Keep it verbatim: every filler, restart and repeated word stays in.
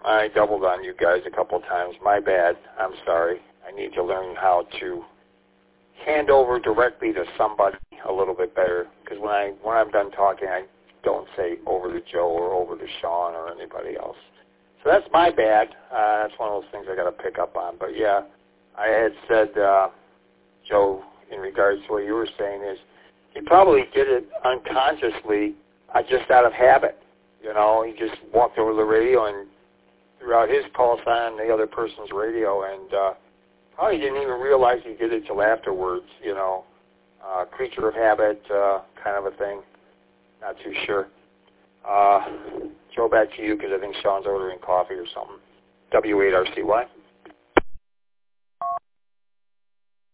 I doubled on you guys a couple of times. My bad. I'm sorry. I need to learn how to hand over directly to somebody a little bit better, because when, I, when I'm done talking, I don't say over to Joe or over to Sean or anybody else. So that's my bad. Uh, that's one of those things I got to pick up on. But, yeah, I had said, uh, Joe, in regards to what you were saying, is he probably did it unconsciously, uh, just out of habit. You know, he just walked over the radio and threw out his call sign on the other person's radio, and uh, probably didn't even realize he did it till afterwards, you know. Uh, creature of habit uh, kind of a thing. Not too sure. Uh, Joe, back to you, because I think Sean's ordering coffee or something. W eight R C Y.